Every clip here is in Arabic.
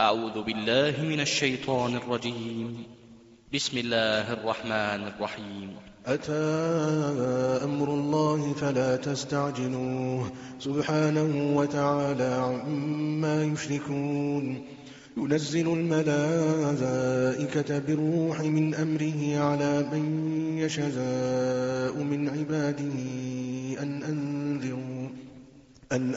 أعوذ بالله من الشيطان الرجيم. بسم الله الرحمن الرحيم. أتى أمر الله فلا تستعجلوه سبحانه وتعالى عما يشركون. ينزل الملائكة بالروح من أمره على من يشاء من عباده أن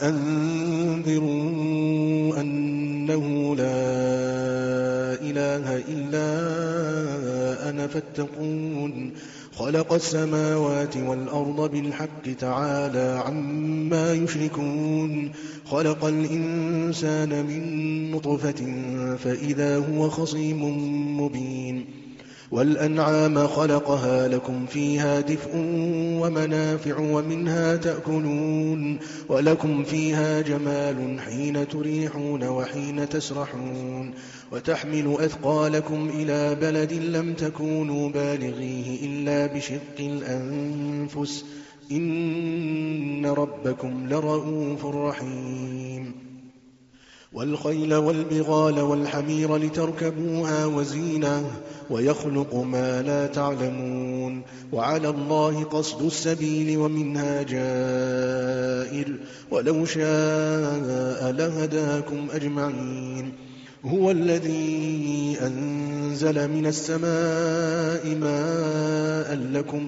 أنذروا أنه لا إله إلا أنا فاتقون. خلق السماوات والأرض بالحق تعالى عما يشركون. خلق الإنسان من نطفة فإذا هو خصيم مبين. والأنعام خلقها لكم فيها دفء ومنافع ومنها تأكلون ولكم فيها جمال حين تريحون وحين تسرحون. وتحمل أثقالكم إلى بلد لم تكونوا بالغيه إلا بشق الأنفس إن ربكم لرؤوف رحيم. والخيل والبغال والحمير لتركبوها وزينة ويخلق ما لا تعلمون. وعلى الله قصد السبيل ومنها جائر ولو شاء لهداكم أجمعين. هو الذي أنزل من السماء ماء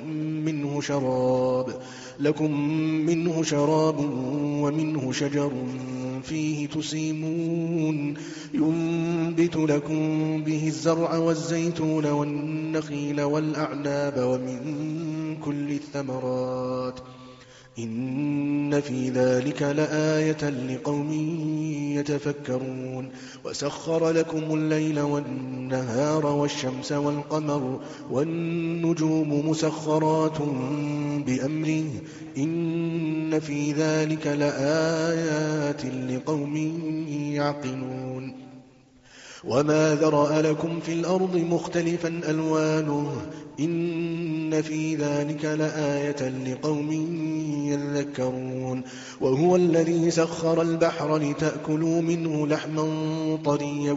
لكم منه شراب ومنه شجر فيه تسيمون. ينبت لكم به الزرع والزيتون والنخيل والأعناب ومن كل الثمرات إن في ذلك لآية لقوم يتفكرون. وسخر لكم الليل والنهار والشمس والقمر والنجوم مسخرات بأمره إن في ذلك لآيات لقوم يعقلون. وما ذرأ لكم في الأرض مختلفا ألوانه إن في ذلك لآية لقوم يذكرون. وهو الذي سخر البحر لتأكلوا منه لحما طريا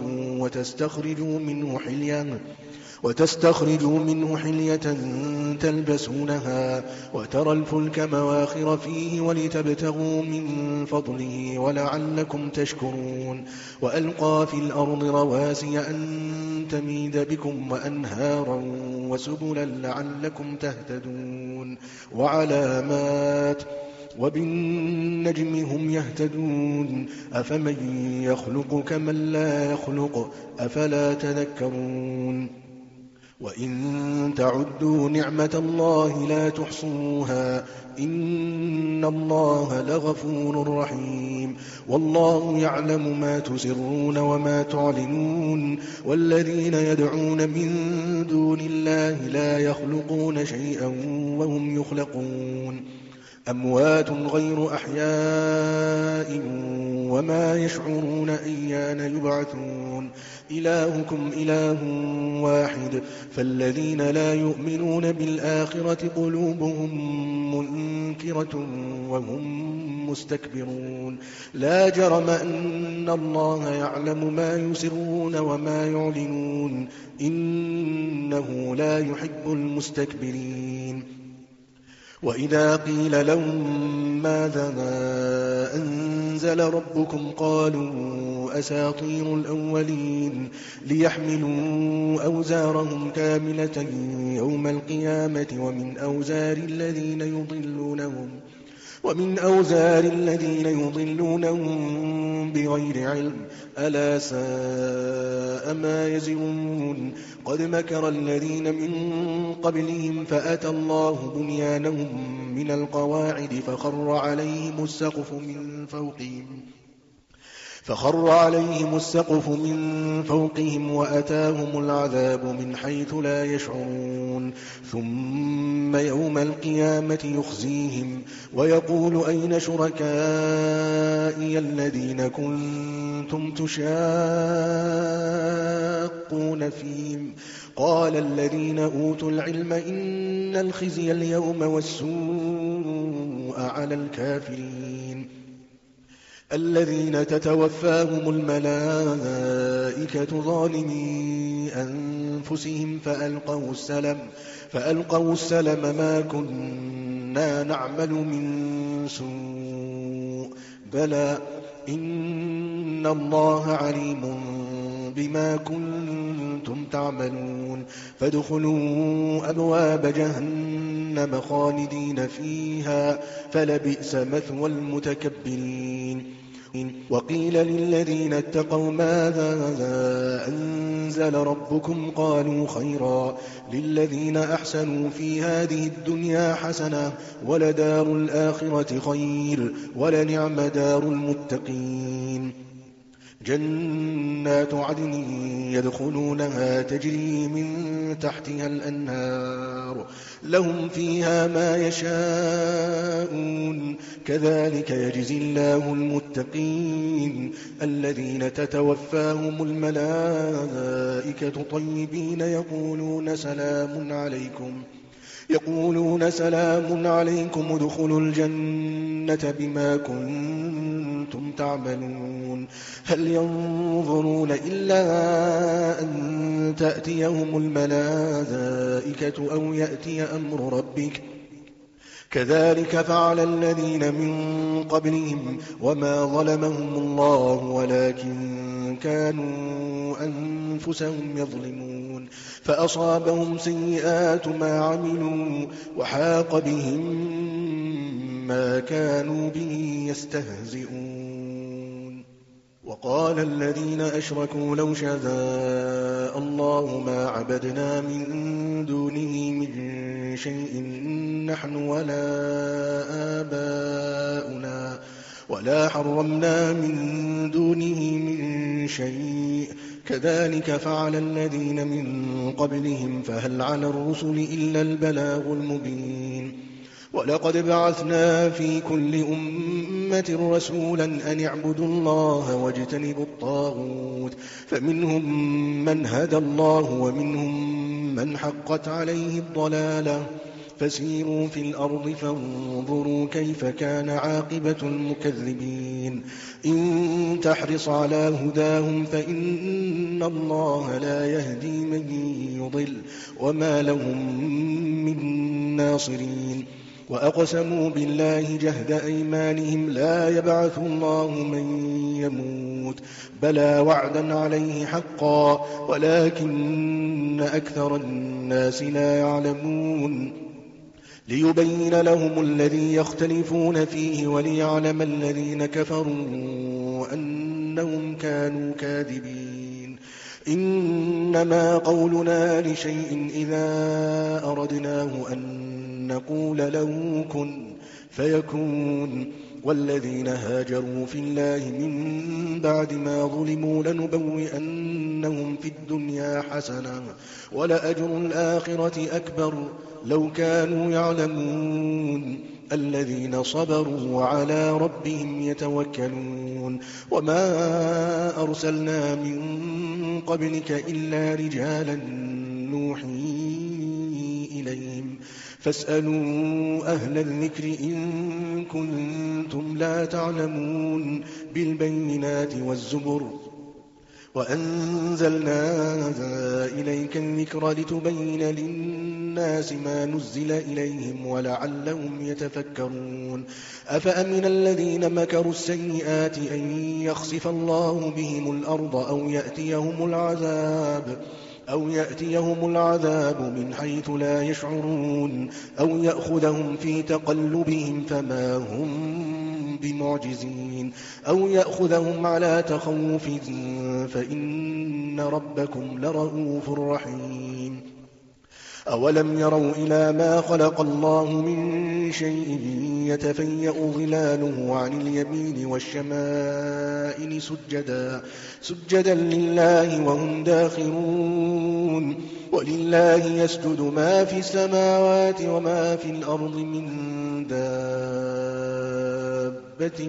وتستخرجوا منه حلية تلبسونها وترى الفلك مواخر فيه ولتبتغوا من فضله ولعلكم تشكرون. وألقى في الأرض رواسي أن تميد بكم وأنهارا وسبلا لعلكم تهتدون. وعلامات وبالنجم هم يهتدون. أفمن يخلق كمن لا يخلق أفلا تذكرون. وإن تعدوا نعمة الله لا تحصوها إن الله لغفور رحيم. والله يعلم ما تسرون وما تعلنون. والذين يدعون من دون الله لا يخلقون شيئا وهم يخلقون. أموات غير أحياء وما يشعرون أيان يبعثون. إلهكم إله واحد فالذين لا يؤمنون بالآخرة قلوبهم منكرة وهم مستكبرون. لا جرم أن الله يعلم ما يسرون وما يعلنون إنه لا يحب المستكبرين. وإذا قيل لهم ماذا أنزل ربكم قالوا أساطير الأولين ليحملوا أوزارهم كاملة يوم القيامة ومن أوزار الذين يضلونهم بغير علم ألا ساء ما يزرون. قد مكر الذين من قبلهم فأتى الله بنيانهم من القواعد فخر عليهم السقف من فوقهم وأتاهم العذاب من حيث لا يشعرون. ثم يوم القيامة يخزيهم ويقول أين شركائي الذين كنتم تشاقون فيهم قال الذين أوتوا العلم إن الخزي اليوم والسوء على الكافرين. الذين تتوفاهم الملائكة ظالمي أنفسهم فألقوا السلم ما كنا نعمل من سوء بلى إن الله عليم بما كنتم تعملون فادخلوا أبواب جهنم خالدين فيها فلبئس مثوى المتكبرين وقيل للذين اتقوا ماذا أنزل ربكم قالوا خيرا للذين أحسنوا في هذه الدنيا حسنة ولدار الآخرة خير ولنعم دار المتقين جنات عدن يدخلونها تجري من تحتها الأنهار لهم فيها ما يشاءون كذلك يجزي الله المتقين الذين تتوفاهم الملائكة طيبين يقولون سلام عليكم ادخلوا الجنة بما كنتم تعملون هل ينظرون إلا أن تأتيهم الملائكة أو يأتي أمر ربك كذلك فعل الذين من قبلهم وما ظلمهم الله ولكن كانوا أنفسهم يظلمون فأصابهم سيئات ما عملوا وحاق بهم ما كانوا به يستهزئون وقال الذين أشركوا لو شاء الله ما عبدنا من دونه من شيء نحن ولا آباؤنا ولا حرمنا من دونه من شيء كذلك فعل الذين من قبلهم فهل على الرسل إلا البلاغ المبين ولقد بعثنا في كل أمة رسولا أن اعبدوا الله واجتنبوا الطاغوت فمنهم من هدى الله ومنهم من حقت عليه الضلالة فسيروا في الأرض فانظروا كيف كان عاقبة المكذبين إن تحرص على هداهم فإن الله لا يهدي من يضل وما لهم من ناصرين وأقسموا بالله جهد أيمانهم لا يبعث الله من يموت بلى وعدا عليه حقا ولكن أكثر الناس لا يعلمون ليبين لهم الذي يختلفون فيه وليعلم الذين كفروا أنهم كانوا كاذبين إنما قولنا لشيء إذا أردناه أن نقول له كن فيكون والذين هاجروا في الله من بعد ما ظلموا لنبوئنهم في الدنيا حسنة ولأجر الآخرة أكبر لو كانوا يعلمون الذين صبروا وعلى ربهم يتوكلون وما أرسلنا من قبلك إلا رجالا نوحي إليهم فاسألوا أهل الذكر إن كنتم لا تعلمون بالبينات والزبر وأنزلنا إليك الذكر لتبين للناس ما نزل إليهم ولعلهم يتفكرون أفأمن الذين مكروا السيئات أن يخسف الله بهم الأرض أو يأتيهم العذاب من حيث لا يشعرون أو يأخذهم في تقلبهم فما هم بمعجزين أو يأخذهم على تخوف فإن ربكم لرؤوف رحيم أولم يروا إلى ما خلق الله من شيء يتفيأ ظلاله عن اليمين والشمائل سجدا لله وهم داخرون ولله يسجد ما في السماوات وما في الأرض من دابة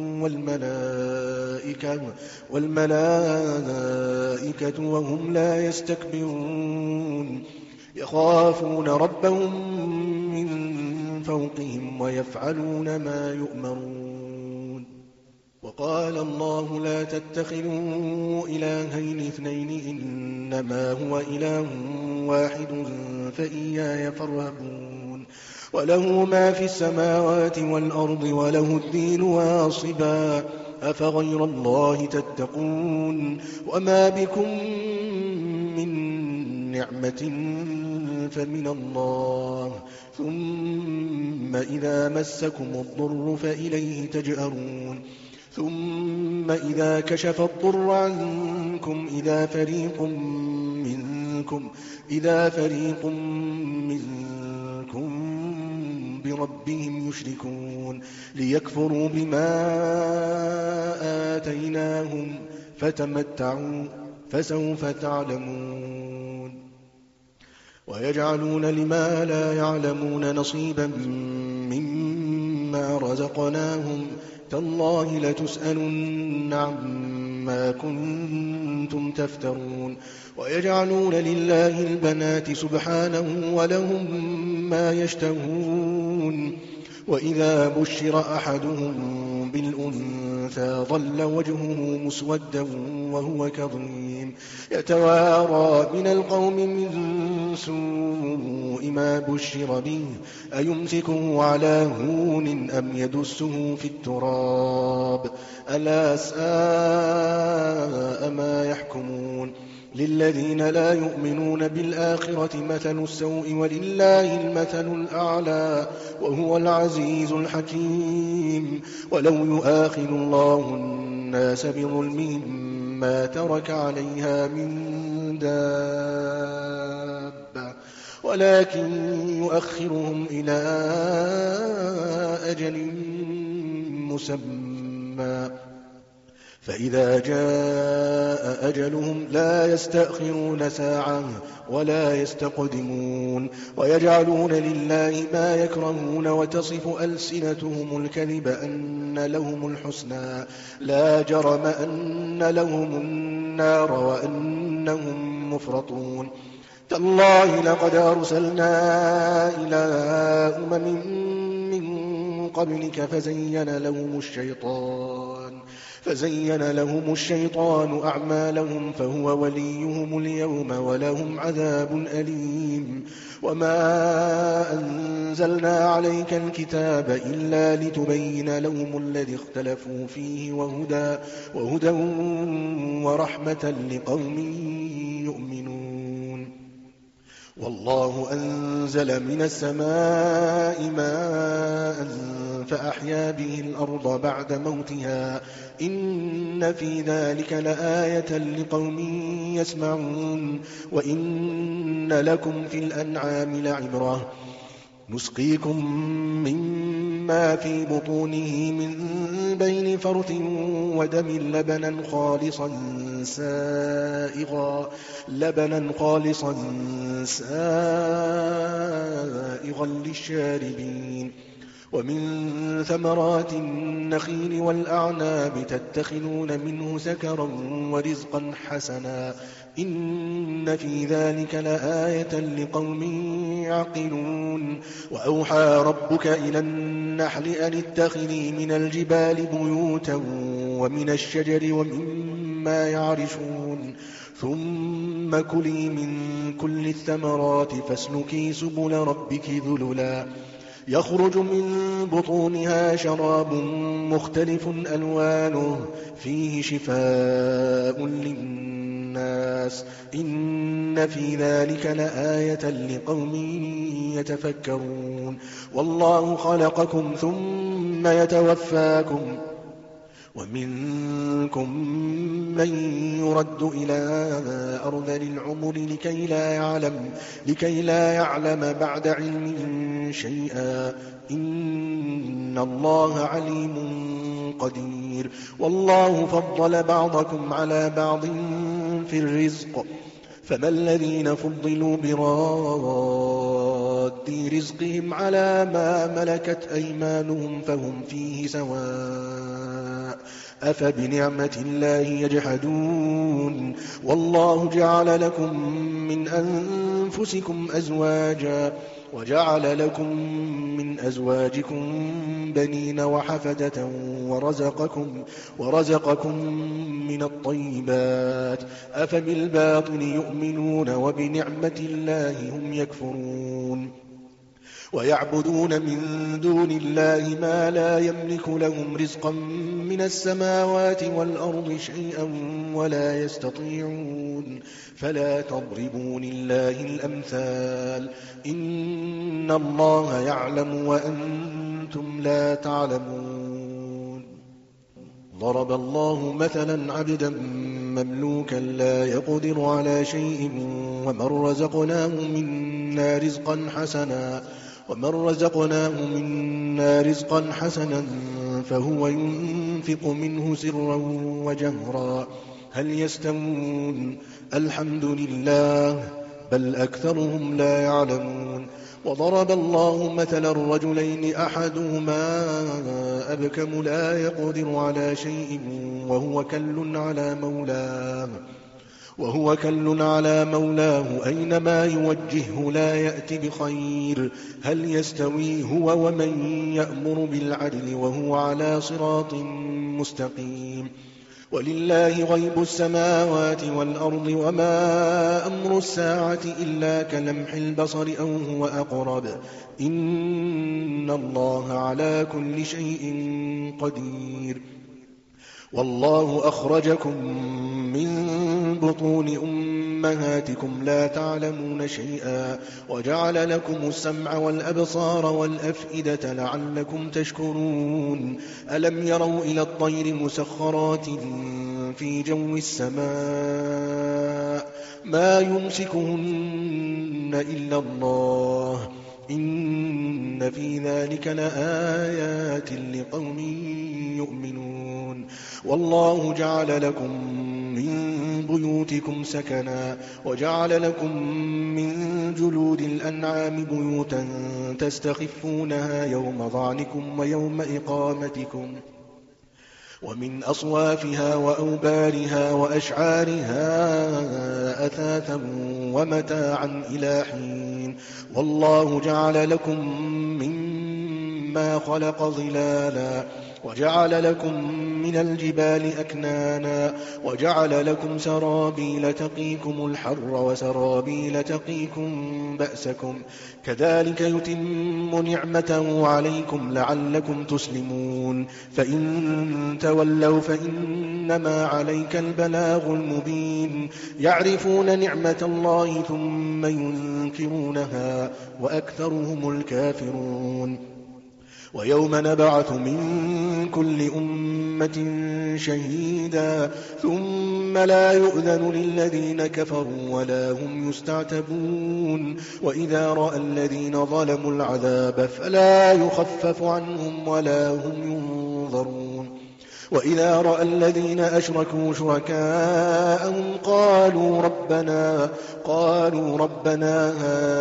والملائكة وهم لا يستكبرون يخافون ربهم من فوقهم ويفعلون ما يؤمرون وقال الله لا تتخذوا إلهين اثنين إنما هو إله واحد فإياي فارهبون وله ما في السماوات والأرض وله الدين واصبا أفغير الله تتقون وما بكم من نعمة فمن الله ثم إذا مسكم الضر فإليه تجأرون ثم إذا كشف الضر عنكم إذا فريق منكم بربهم يشركون ليكفروا بما آتيناهم فتمتعوا فسوف تعلمون ويجعلون لما لا يعلمون نصيبا مما رزقناهم تالله لتسألن عما كنتم تفترون ويجعلون لله البنات سبحانه ولهم ما يشتهون وإذا بشر أحدهم بالأنثى ظل وجهه مسودا وهو كظيم يتوارى من القوم من سوء ما بشر به أيمسكه على هون أم يدسه في التراب ألا ساء ما يحكمون للذين لا يؤمنون بالآخرة مثل السوء ولله المثل الأعلى وهو العزيز الحكيم ولو يؤاخذ الله الناس بظلمهم ما ترك عليها من دابة ولكن يؤخرهم إلى أجل مسمى فإذا جاء أجلهم لا يستأخرون ساعة ولا يستقدمون ويجعلون لله ما يكرهون وتصف ألسنتهم الكذب أن لهم الحسنى لا جرم أن لهم النار وأنهم مفرطون تالله لقد أرسلنا إلى أمم من قبلك فزين لهم الشيطان أعمالهم فهو وليهم اليوم ولهم عذاب أليم وما أنزلنا عليك الكتاب إلا لتبين لهم الذي اختلفوا فيه وهدى ورحمة لقوم يؤمنون والله أنزل من السماء ماء فأحيا به الأرض بعد موتها إن في ذلك لآية لقوم يسمعون وإن لكم في الأنعام لعبرة نسقيكم مما في بطونه من بين فرث ودم لبنا خالصا سائغا للشاربين ومن ثمرات النخيل والأعناب تتخذون منه سكرا ورزقا حسنا إن في ذلك لآية لقوم يعقلون وأوحى ربك إلى النحل أن اتخذي من الجبال بيوتا ومن الشجر ومما يعرشون ثم كلي من كل الثمرات فاسلكي سبل ربك ذللا يخرج من بطونها شراب مختلف ألوانه فيه شفاء للناس إن في ذلك لآية لقوم يتفكرون والله خلقكم ثم يتوفاكم ومنكم من يرد إلى أرذل العمر لكي لا يعلم بعد علم شيئا إن الله عليم قدير والله فضل بعضكم على بعض في الرزق فما الذين فضلوا براد رزقهم على ما ملكت أيمانهم فهم فيه سواء أفبنعمة الله يجحدون والله جعل لكم من أنفسكم أزواجا وجعل لكم من أزواجكم بنين وحفدة ورزقكم من الطيبات أفبالباطل يؤمنون وبنعمة الله هم يكفرون ويعبدون من دون الله ما لا يملك لهم رزقا من السماوات والأرض شيئا ولا يستطيعون فلا تضربوا لله الأمثال إن الله يعلم وأنتم لا تعلمون ضرب الله مثلا عبدا مملوكا لا يقدر على شيء ومن رزقناه منا رزقا حسنا فهو ينفق منه سرا وجهرا هل يستوون الحمد لله بل أكثرهم لا يعلمون وضرب الله مثلا الرجلين أحدهما أبكم لا يقدر على شيء وهو كل على مولاه أينما يوجهه لا يأتي بخير هل يستوي هو ومن يأمر بالعدل وهو على صراط مستقيم ولله غيب السماوات والأرض وما أمر الساعة إلا كلمح البصر أو هو أقرب إن الله على كل شيء قدير والله أخرجكم من بطون أمهاتكم لا تعلمون شيئا وجعل لكم السمع والأبصار والأفئدة لعلكم تشكرون ألم يروا إلى الطير مسخرات في جو السماء ما يمسكهن إلا الله إن في ذلك لآيات لقوم يؤمنون والله جعل لكم من بيوتكم سكنا وجعل لكم من جلود الأنعام بيوتا تستخفونها يوم ظعنكم ويوم إقامتكم ومن أصوافها وأوبارها وأشعارها أثاثا ومتاعا إلى حين والله جعل لكم مما خلق ظلالا وجعل لكم من الجبال أكنانا وجعل لكم سرابيل تقيكم الحر وسرابيل تقيكم بأسكم كذلك يتم نعمته عليكم لعلكم تسلمون فإن تولوا فإنما عليك البلاغ المبين يعرفون نعمة الله ثم ينكرونها وأكثرهم الكافرون ويوم نبعث من كل أمة شهيدا ثم لا يؤذن للذين كفروا ولا هم يستعتبون وإذا رأى الذين ظلموا العذاب فلا يخفف عنهم ولا هم ينظرون وإذا رأى الذين أشركوا شركاءهم قالوا ربنا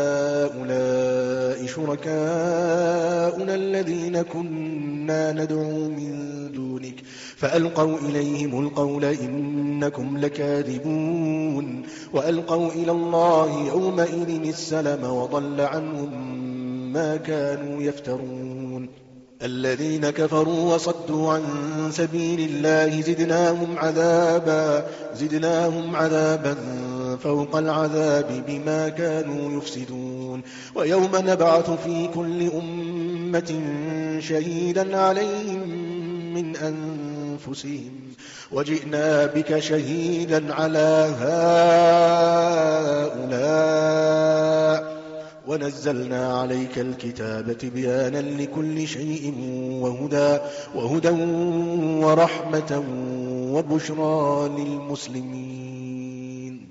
هؤلاء شركاؤنا الذين كنا ندعو من دونك فألقوا إليهم القول إنكم لكاذبون وألقوا إلى الله يومئذ السلم وضل عنهم ما كانوا يفترون الذين كفروا وصدوا عن سبيل الله زدناهم عذابا فوق العذاب بما كانوا يفسدون ويوم نبعث في كل أمة شهيدا عليهم من أنفسهم وجئنا بك شهيدا على هؤلاء ونزلنا عليك الكتاب تبيانا لكل شيء وهدى ورحمة وبشرى للمسلمين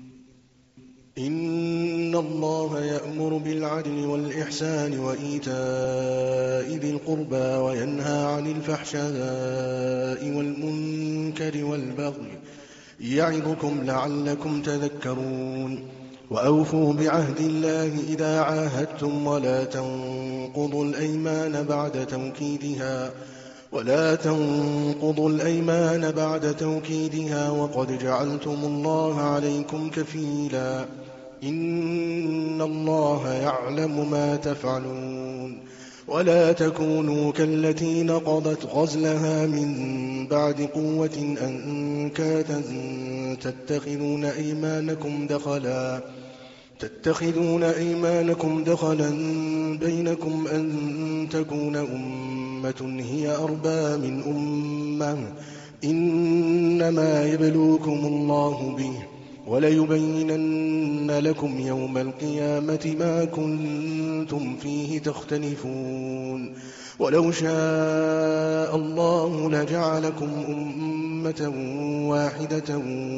إن الله يأمر بالعدل والإحسان وإيتاء ذي القربى وينهى عن الفحشاء والمنكر والبغي يعظكم لعلكم تذكرون وأوفوا بعهد الله إذا عاهدتم ولا تنقضوا الأيمان بعد توكيدها ولا تنقضوا الأيمان بعد توكيدها وقد جعلتم الله عليكم كفيلا إن الله يعلم ما تفعلون ولا تكونوا كالتي نقضت غزلها من بعد قوة أنكاثا تتخذون أيمانكم دخلا بينكم أن تكون أمة هي أربى من أمة إنما يبلوكم الله به وليبينن لكم يوم القيامة ما كنتم فيه تختلفون ولو شاء الله لجعلكم أمة واحدة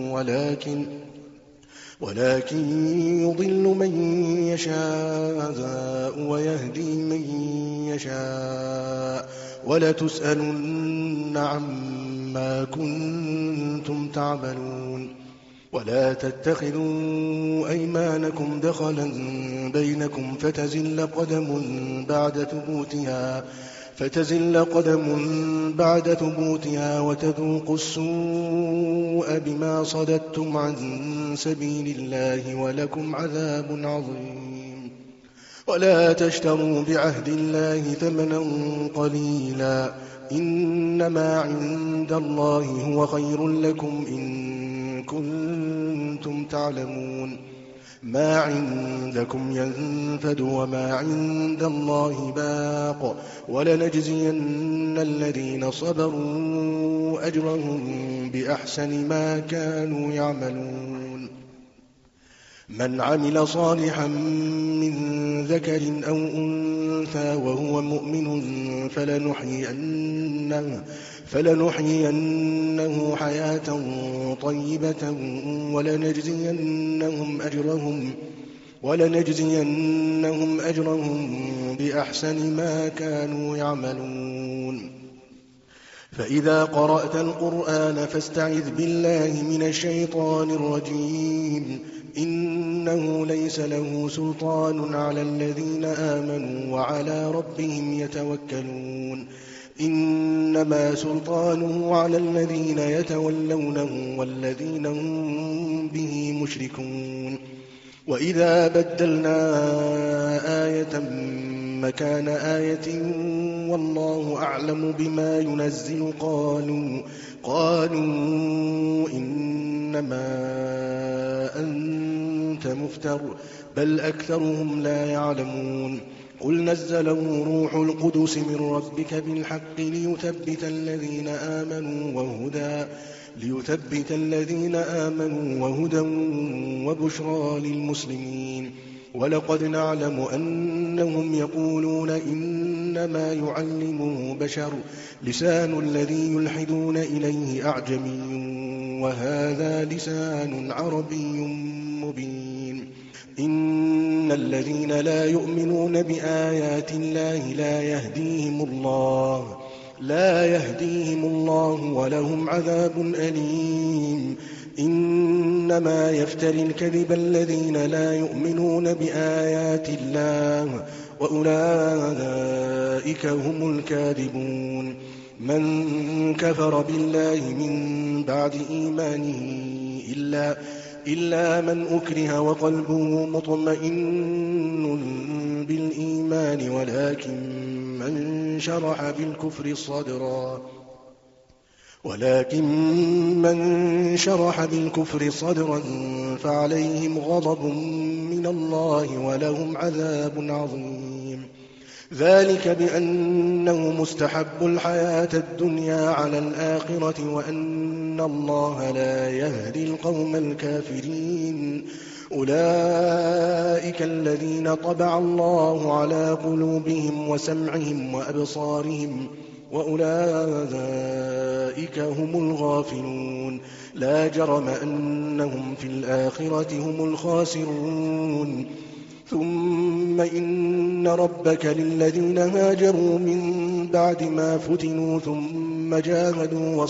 ولكن يضل من يشاء ويهدي من يشاء ولتسألن عما كنتم تعملون ولا تتخذوا أيمانكم دخلا بينكم فتزل قدم بعد ثبوتها وتذوقوا السوء بما صددتم عن سبيل الله ولكم عذاب عظيم ولا تشتروا بعهد الله ثمنا قليلا إنما عند الله هو خير لكم إن كنتم تعلمون ما عندكم ينفد وما عند الله باق ولنجزين الذين صبروا أجرهم بأحسن ما كانوا يعملون من عمل صالحا من ذكر أو أنثى وهو مؤمن فلنحيينه حياة طيبة ولنجزينهم أجرهم بأحسن ما كانوا يعملون فإذا قرأت القرآن فاستعذ بالله من الشيطان الرجيم إنه ليس له سلطان على الذين آمنوا وعلى ربهم يتوكلون إنما سلطانه على الذين يتولونه والذين هم به مشركون وإذا بدلنا آية مكان آية والله أعلم بما ينزل قالوا إنما أنت مفتر بل أكثرهم لا يعلمون قل نزله روح القدس من ربك بالحق ليثبت الذين آمنوا وهدى وبشرى للمسلمين ولقد نعلم أنهم يقولون إنما يعلمه بشر لسان الذي يلحدون إليه أعجمي وهذا لسان عربي مبين إن الذين لا يؤمنون بآيات الله لا يهديهم الله ولهم عذاب أليم إنما يفتري الكذب الذين لا يؤمنون بآيات الله وأولئك هم الكاذبون من كفر بالله من بعد إيمانه إلا من أكره وقلبه مطمئن بالإيمان ولكن من شرح بالكفر صدرا فعليهم غضب من الله ولهم عذاب عظيم ذلك بأنه مستحب الحياة الدنيا على الآخرة وأن الله لا يهدي القوم الكافرين أولئك الذين طبع الله على قلوبهم وسمعهم وأبصارهم وأولئك هم الغافلون لا جرم أنهم في الآخرة هم الخاسرون ثم إن ربك للذين هاجروا من بعد ما فتنوا ثم جاهدوا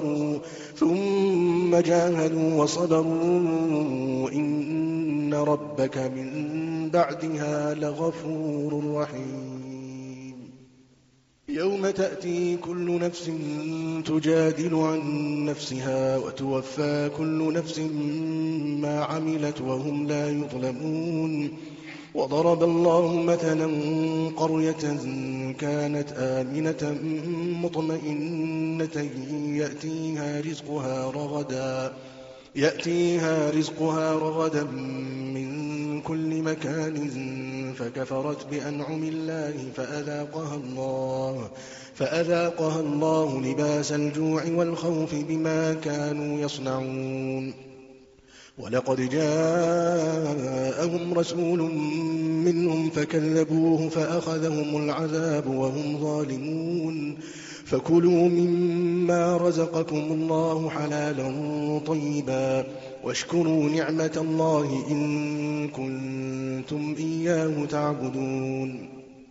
وصبروا إن ربك من بعدها لغفور رحيم يوم تأتي كل نفس تجادل عن نفسها وتوفى كل نفس ما عملت وهم لا يظلمون. وضرب الله مثلا قرية كانت آمنة مطمئنة يأتيها رزقها رغدا من كل مكان فكفرت بأنعم الله فأذاقها الله لباس الجوع والخوف بما كانوا يصنعون. ولقد جاءهم رسول منهم فكذبوه فأخذهم العذاب وهم ظالمون. فكلوا مما رزقكم الله حلالا طيبا واشكروا نعمة الله إن كنتم إياه تعبدون.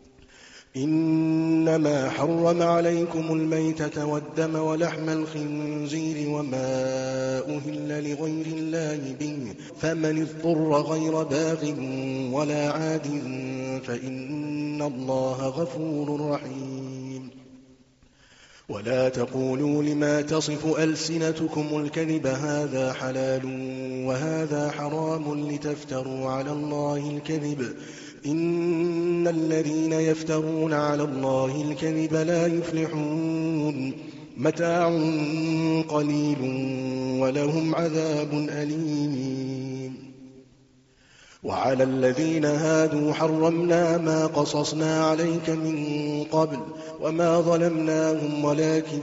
إنما حرم عليكم الميتة والدم ولحم الخنزير وما أهل لغير الله به فمن اضطر غير باغ ولا عاد فإن الله غفور رحيم. ولا تقولوا لما تصف ألسنتكم الكذب هذا حلال وهذا حرام لتفتروا على الله الكذب إن الذين يفترون على الله الكذب لا يفلحون. متاع قليل ولهم عذاب أليم. وعلى الذين هادوا حرمنا ما قصصنا عليك من قبل وما ظلمناهم ولكن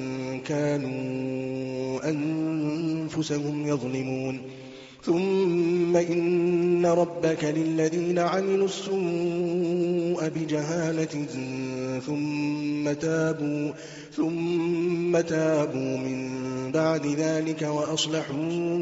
كانوا أنفسهم يظلمون. ثم إن ربك للذين عملوا السوء بجهالة ثم تابوا من بعد ذلك وأصلحوا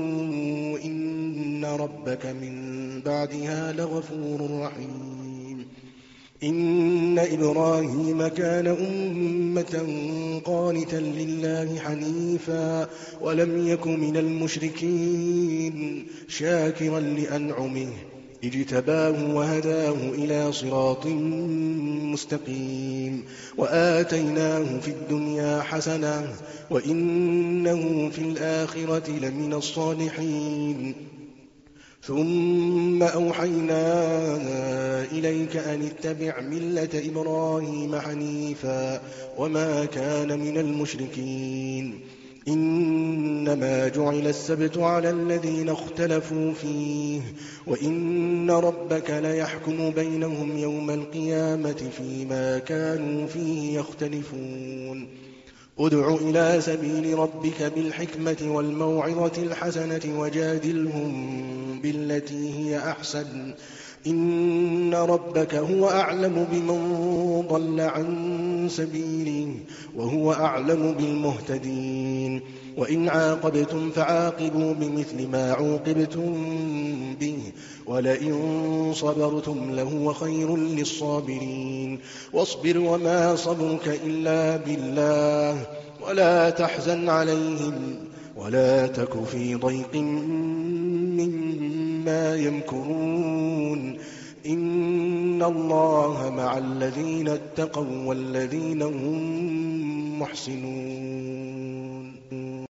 إن ربك من بعدها لغفور رحيم. إن إبراهيم كان أمة قانتا لله حنيفا ولم يك من المشركين شاكرا لأنعمه اجتباه وهداه إلى صراط مستقيم وآتيناه في الدنيا حسنة وإنه في الآخرة لمن الصالحين. ثم أوحينا إليك أن اتبع ملة إبراهيم حنيفا وما كان من المشركين. إنما جعل السبت على الذين اختلفوا فيه وإن ربك ليحكم بينهم يوم القيامة فيما كانوا فيه يختلفون. ادع إلى سبيل ربك بالحكمة والموعظة الحسنة وجادلهم بالتي هي أحسن إن ربك هو أعلم بمن ضل عن سبيله وهو أعلم بالمهتدين. وإن عاقبتم فعاقبوا بمثل ما عوقبتم به ولئن صبرتم لهو خير للصابرين. واصبر وما صبرك إلا بالله ولا تحزن عليهم ولا تك في ضيق مما يمكرون. إن الله مع الذين اتقوا والذين هم محسنون.